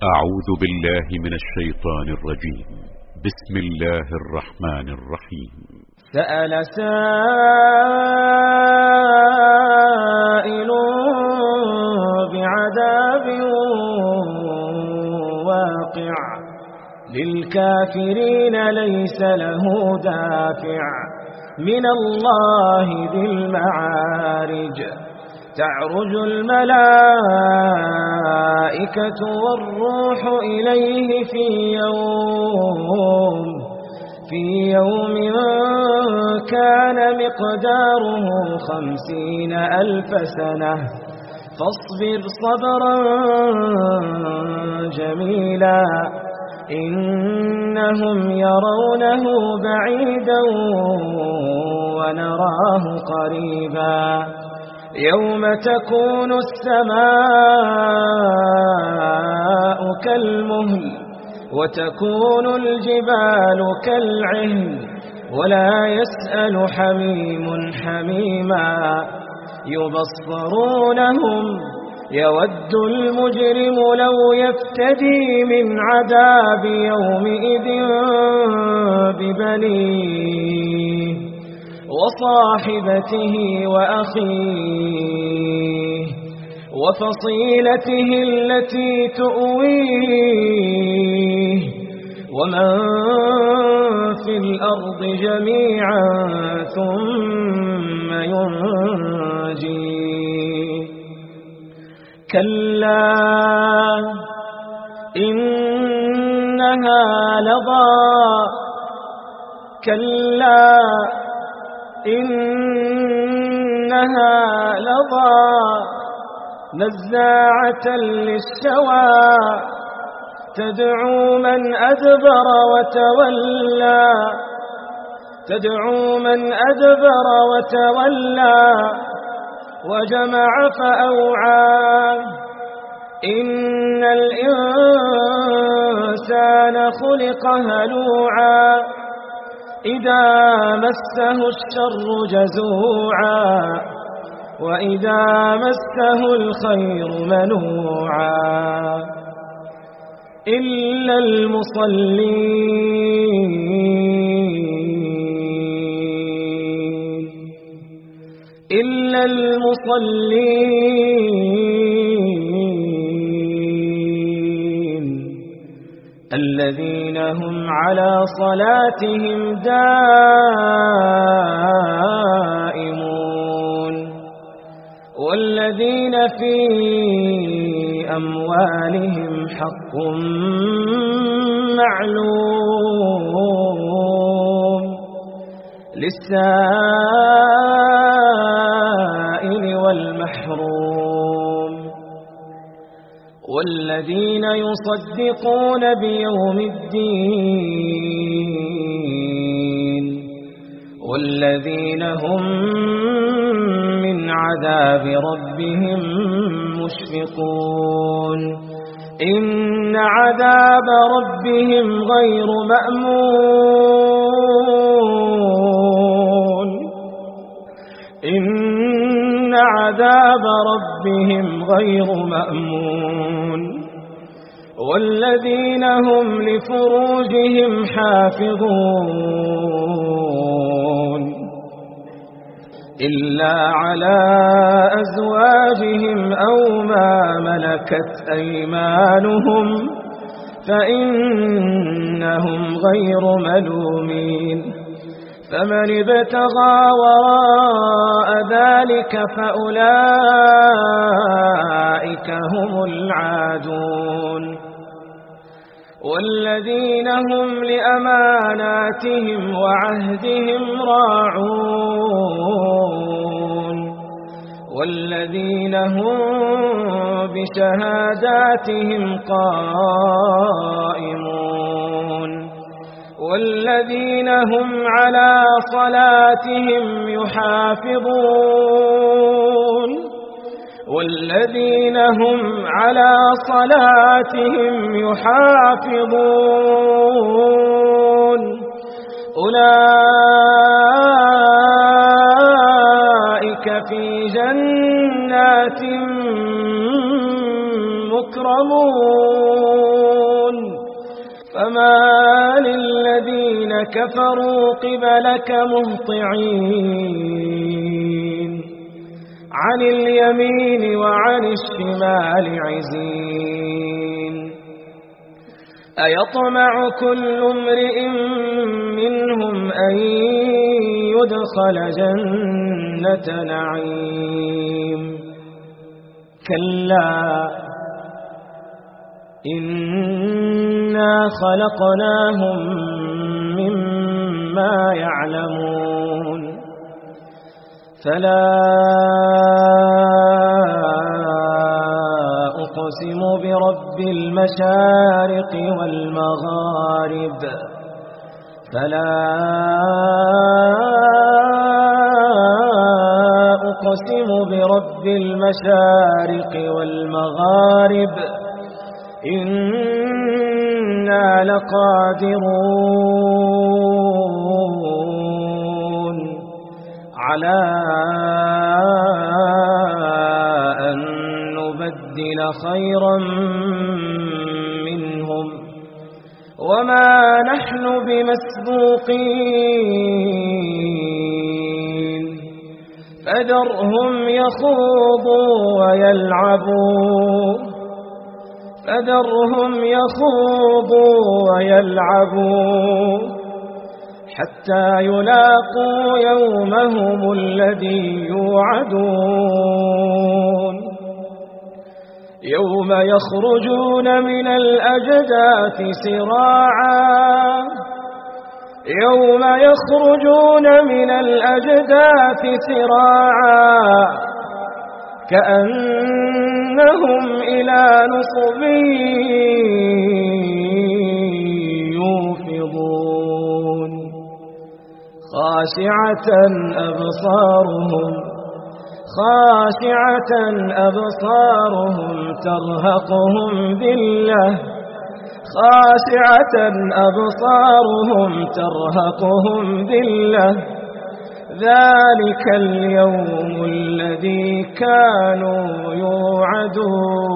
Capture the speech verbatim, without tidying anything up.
أعوذ بالله من الشيطان الرجيم. بسم الله الرحمن الرحيم. سأل سائل بعذاب واقع للكافرين ليس له دافع من الله ذي المعارج. تعرج الملائكة والروح إليه في يوم في يوم كان مقداره خمسين ألف سنة فاصبر صبرا جميلا إنهم يرونه بعيدا ونراه قريبا. يوم تكون السماء كالمهل وتكون الجبال كالعهن ولا يسأل حميم حميما يبصرونهم يود المجرم لو يفتدي من عذاب يومئذ ببنيه وصاحبته وأخيه وفصيلته التي تؤويه ومن في الأرض جميعا ثم ينجيه. كلا إنها لظى كلا إنها لظى نزاعة للشوى تدعو من أدبر وتولى تدعو من أدبر وتولى وجمع فأوعى. إن الإنسان خلق هلوعا إذا مسه الشر جزوعا وإذا مسه الخير منوعا إلا المصلين إلا المصلين الذين هم على صلاتهم دائمون والذين في أموالهم حق معلوم للسائل والمحروم والذين يصدقون بيوم الدين والذين هم من عذاب ربهم مشفقون. إن عذاب ربهم غير مأمون إن عذاب ربهم غير مأمون والذين هم لفروجهم حافظون إلا على أزواجهم أو ما ملكت أيمانهم فإنهم غير ملومين. فمن ابتغى وراء ذلك فأولئك هم العادون والذين هم لأماناتهم وعهدهم راعون والذين هم بشهاداتهم قائمون والذين هم على صلاتهم يحافظون والذين هم على صلاتهم يحافظون أولئك في جنات مكرمون فما للذين كفروا قبلك مهطعين عن اليمين وعن الشمال عزين أيطمع كل امرئ منهم أن يدخل جنة نعيم كلا إنا خلقناهم مما يعلمون فلا أقسم برب المشارق والمغارب فلا أقسم برب المشارق والمغارب إنا لقادرون على أن نبدل خيرا منهم وما نحن بمسبوقين فذرهم يخوضوا ويلعبوا فذرهم يخوضوا ويلعبوا حتى يلاقوا يومهم الذي يوعدون يوم يخرجون من الأجداث سراعا يوم يخرجون من الأجداث سراعا كأنهم إلى نصب يوفضون خاشعة أبصارهم خاشعة أبصارهم ترهقهم ذلة خاشعة أبصارهم ترهقهم ذلة ذلك اليوم الذي كانوا يوعدون